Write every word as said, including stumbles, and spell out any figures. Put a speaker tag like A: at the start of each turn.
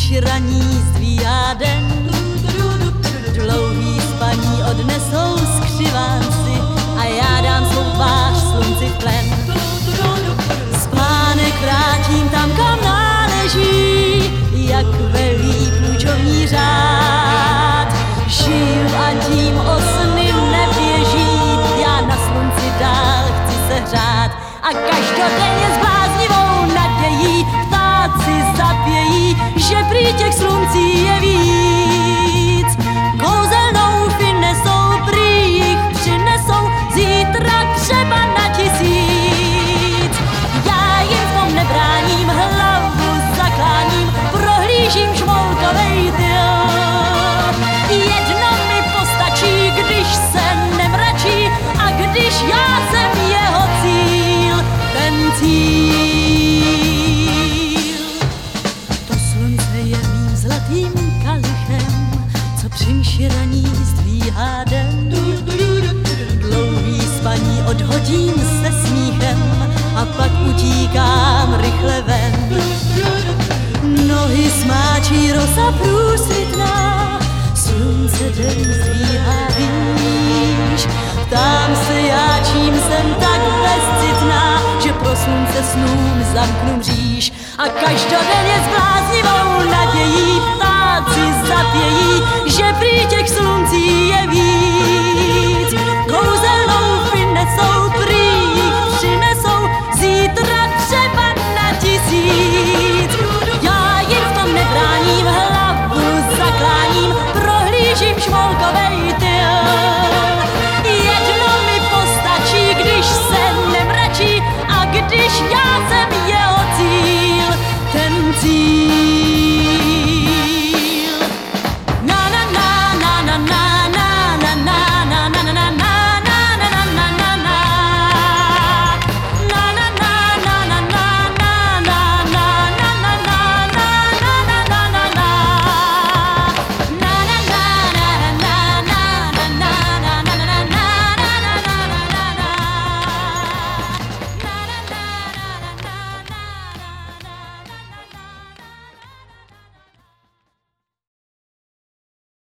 A: už raní zdvíhá den, dlouhý spaní odnesou skřivánci a já dám svou tvář slunci v plen. Spánek vrátím tam, kam náleží, jak velí půjčovní řád. Žiju a tím o sny neběží, já na slunci dál chci se hřát. A každodenně s bláznivou nadějí ptáci zapějí, že prý těch sluncí je víc. Kouzelnou finesou prý jich přinesou zítra třeba na tisíc. Já jim v tom nebráním, hlavu zakláním, prohlížím šmolkovej tyl. Jedno mi postačí, když se nemračí a když já jsem jeho cíl, ten cíl. To slunce je mým zlatým kalichem, co při mši raní zdvíhá den. Dlouhý spaní odhodím se smíchem a pak utíkám rychle ven. Nohy smáčí rosa průsvitná, slunce den zdvíhá výš. Ptám se já, čím jsem tak bezcitná, že pro slunce snům zamknu mříž. A každodenně s bláznivou nadějí ptáci zapějí, že prý těch sluncí je víc.